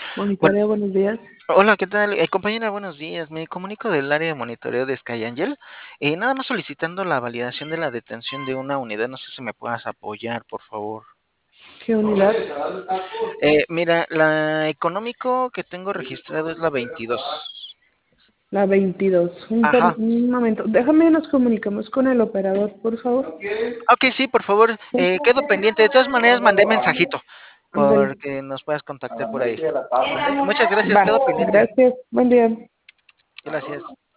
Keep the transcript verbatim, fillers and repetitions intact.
Buen Monitoreo, buenos días. Hola, ¿qué tal? Eh, compañera, buenos días. Me comunico del área de monitoreo de Sky Angel. Eh, nada más solicitando la validación de la detención de una unidad. No sé si me puedas apoyar, por favor. ¿Qué unidad? Eh, mira, la económico que tengo registrado es la veintidós. La veintidós. Un, per- Ajá. un momento. Déjame, nos comunicamos con el operador, por favor. Ok, sí, por favor. Eh, quedo pendiente. De todas maneras, mandé mensajito Ándale. porque nos puedas contactar por ahí. ¿Vale? Muchas gracias, Va, quedo pendiente. gracias. Buen día. Gracias.